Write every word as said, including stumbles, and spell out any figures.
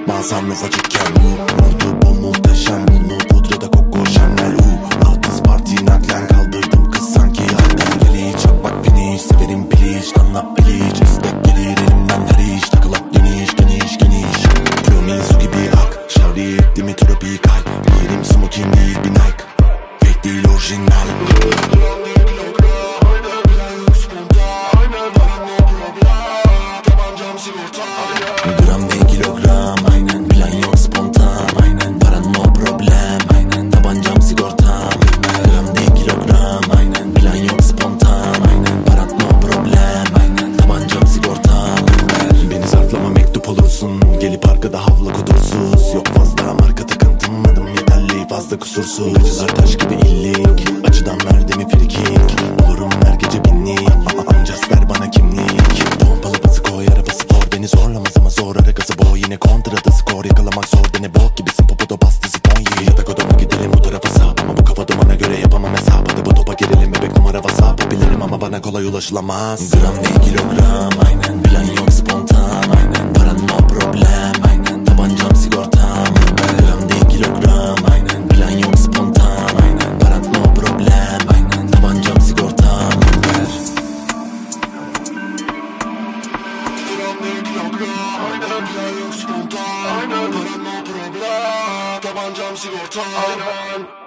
Mağazam ufacıkken vurdu bu muhteşem. Bunu pudrada Coco Chanel u Rahatız parti naklen kaldırdım kız sanki halden geliş. Çakmak biniş severim piliç anlap biliç. İstek gelir elimden her iş takılak geniş geniş geniş. Promi su gibi ak şavri etti mi tropik hal. Yerim smoking değil bir Nike fake değil orijinal. Gram değil kilogram, aynen. Plan yok spontan, aynen. Paran no problem, aynen. Tabancam sigortam, gram değil kilogram, aynen. Plan yok spontan, aynen. Paran no problem, aynen. Tabancam sigortam, aynen. Beni zarflama mektup olursun, gelip arkada havla kudursuz. Yok fazla marka takıntım, adım yeterli fazla kusursuz. Acılar taş gibi illik, açıdan verdi mi frikik. Bulurum her gece binlik, amcas ver bana kimlik. Pompalı bası koy araba spor, beni zorlamaz ama zor ara gazı boy. Yine kontrada skor yakalamak zor, beni bok gibisin popoda bastı Zitonyi. Yatak odama gidelim bu tarafa sağ, ama bu kafa dumana göre yapamam hesap. Hadi bu topa girelim bebek numara whatsapp. Bilirim ama bana kolay ulaşılamaz. Gram değil kilogram, aynen. Plan yok spontan, aynen. Paran no problem, aynen. Tabancam sigortam, gram değil kilogram, aynen. Plan yok spontan, aynen. Paran no problem, aynen. Tabancam sigortam, aynen. Gram değil kilogram, aynen. Plan yok spontan, aynen. Paran no problem, tabancam sigortam, aynen.